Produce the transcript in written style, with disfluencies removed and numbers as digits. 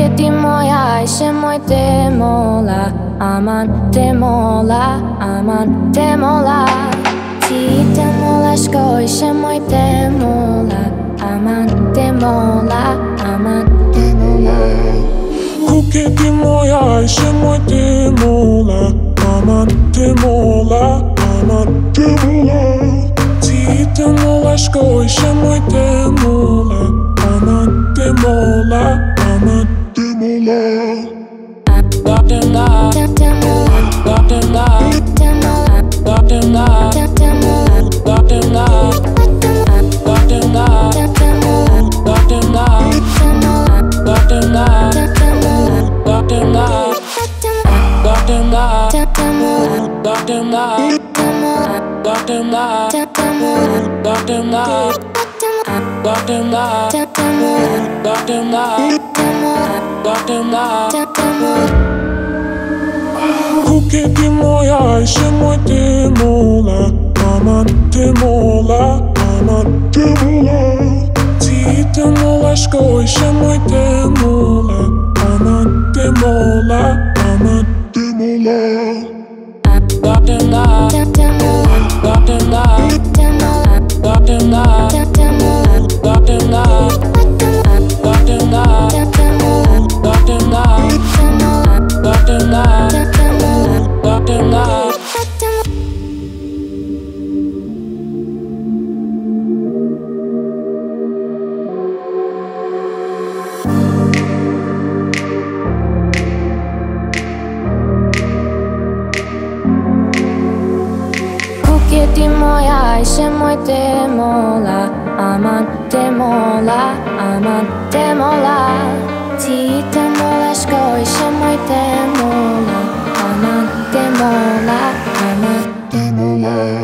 Kuke ti moja, ajse moj te mola. Aman te mola, aman te mola. Ti te mola shkoj, ajse moj te mola. Aman te mola, aman te mola. Kuke ti moja, ajse moj te mola. Aman te mola, aman te mola. Ti te mola shkoj, ajse moj te mola. Aman te mola, aman te mola. Kuke ti moja, ajse moj te mola. Aman te mola, aman te mola. Ti te mola shkoj, ajse moj te mola. Aman te mola, aman te mola. Kuke ti moja, ajse moj te mola. Aman te mola, aman te mola. Ti te mola shkoj, ajse moj te mola. Aman te mola, aman te mola.